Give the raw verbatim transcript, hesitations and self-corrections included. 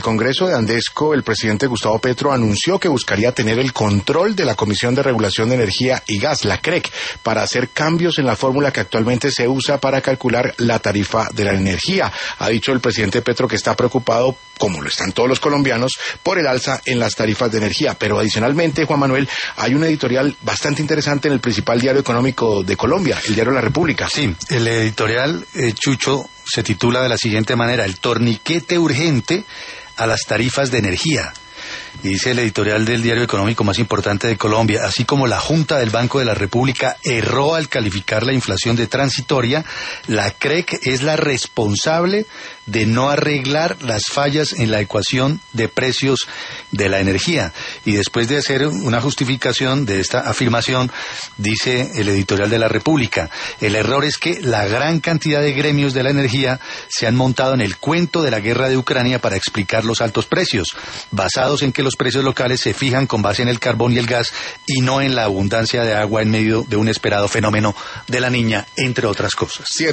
Congreso de Andesco, el presidente Gustavo Petro anunció que buscaría tener el control de la Comisión de Regulación de Energía y Gas, la C R E C, para hacer cambios en la fórmula que actualmente se usa para calcular la tarifa de la energía. Ha dicho el presidente Petro que está preocupado, como lo están todos los colombianos, por el alza en las tarifas de energía. Pero adicionalmente, Juan Manuel, hay un editorial bastante interesante en el principal diario económico de Colombia, el diario La República. Sí, el editorial, eh, Chucho, se titula de la siguiente manera: el torniquete urgente a las tarifas de energía. Y dice el editorial del diario económico más importante de Colombia: así como la Junta del Banco de la República erró al calificar la inflación de transitoria, la C R E C es la responsable de no arreglar las fallas en la ecuación de precios de la energía. Y después de hacer una justificación de esta afirmación, dice el editorial de La República: el error es que la gran cantidad de gremios de la energía se han montado en el cuento de la guerra de Ucrania para explicar los altos precios, basados en que los precios locales se fijan con base en el carbón y el gas y no en la abundancia de agua en medio de un esperado fenómeno de la Niña, entre otras cosas.